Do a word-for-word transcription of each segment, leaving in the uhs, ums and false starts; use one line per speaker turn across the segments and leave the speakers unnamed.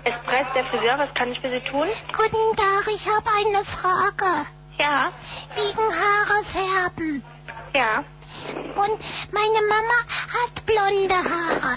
Espresso, der Friseur, was kann ich für Sie tun?
Guten Tag, ich habe eine Frage.
Ja.
Wegen Haare färben.
Ja.
Und meine Mama hat blonde Haare.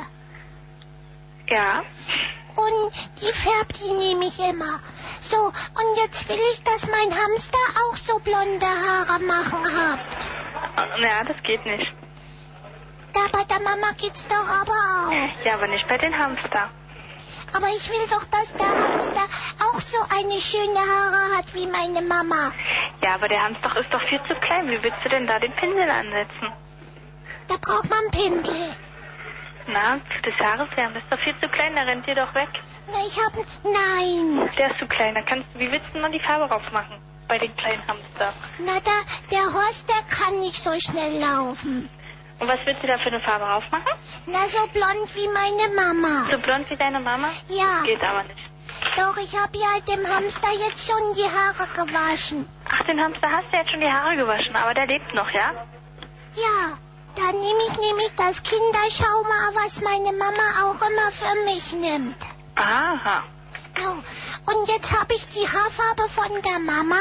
Ja.
Und die färbt die nämlich immer. So, und jetzt will ich, dass mein Hamster auch so blonde Haare machen habt.
Ja, das geht nicht.
Da bei der Mama geht's doch aber auch.
Ja, aber nicht bei den Hamster.
Aber ich will doch, dass der Hamster auch so eine schöne Haare hat wie meine Mama.
Ja, aber der Hamster ist doch viel zu klein. Wie willst du denn da den Pinsel ansetzen?
Da braucht man Pinsel.
Na, das Haare färben ist doch viel zu klein, der rennt dir doch weg.
Na, ich hab... Nein.
Der ist zu klein, da kannst du... Wie willst du denn die Farbe raufmachen bei den kleinen Hamster?
Na, da, der Horst, der kann nicht so schnell laufen.
Und was willst du da für eine Farbe raufmachen?
Na, so blond wie meine Mama.
So blond wie deine Mama?
Ja.
Das geht aber nicht.
Doch, ich habe ja dem Hamster jetzt schon die Haare gewaschen.
Ach, den Hamster hast du jetzt schon die Haare gewaschen, aber der lebt noch, ja?
Ja, dann nehme ich nämlich das Kinderschauma, was meine Mama auch immer für mich nimmt.
Aha.
So, und jetzt habe ich die Haarfarbe von der Mama.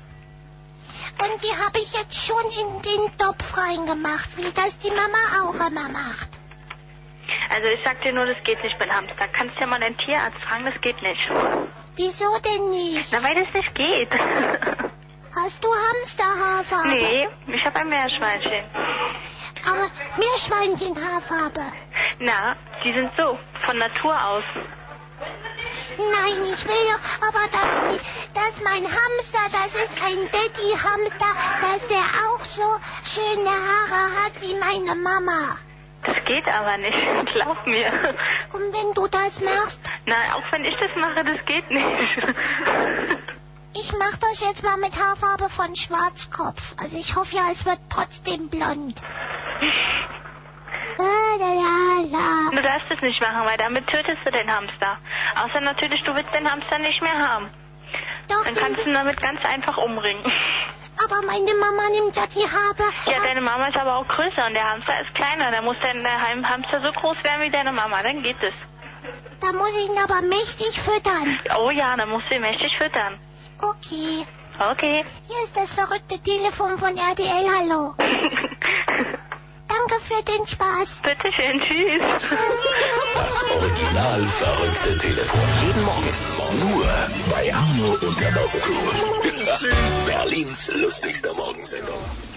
Und die habe ich jetzt schon in den Topf reingemacht, wie das die Mama auch immer macht.
Also ich sag dir nur, das geht nicht mit Hamster. Kannst ja mal einen Tierarzt fragen, das geht nicht.
Wieso denn nicht?
Na, weil das nicht geht.
Hast du Hamsterhaarfarbe?
Nee, ich habe ein Meerschweinchen.
Aber Meerschweinchenhaarfarbe?
Na, die sind so, von Natur aus.
Nein, ich will doch, aber dass, die, dass mein Hamster, das ist ein Daddy-Hamster, dass der auch so schöne Haare hat wie meine Mama.
Das geht aber nicht, glaub mir.
Und wenn du das machst?
Nein, auch wenn ich das mache, das geht nicht.
Ich mach das jetzt mal mit Haarfarbe von Schwarzkopf. Also ich hoffe ja, es wird trotzdem blond. La, la, la, la.
Du darfst es nicht machen, weil damit tötest du den Hamster. Außer natürlich, du willst den Hamster nicht mehr haben.
Doch,
Dann kannst du ihn damit ganz einfach umbringen.
Aber meine Mama nimmt ja die Haare.
Ja, deine Mama ist aber auch größer und der Hamster ist kleiner. Da muss dein Hamster so groß werden wie deine Mama, dann geht es.
Da muss ich ihn aber mächtig füttern.
Oh ja, dann musst du ihn mächtig füttern.
Okay.
Okay.
Hier ist das verrückte Telefon von R T L, hallo. Danke für den Spaß.
Bitteschön, tschüss.
Das original verrückte Telefon. Jeden Morgen nur bei Arno und der Morgencrew. Berlins lustigster Morgensendung.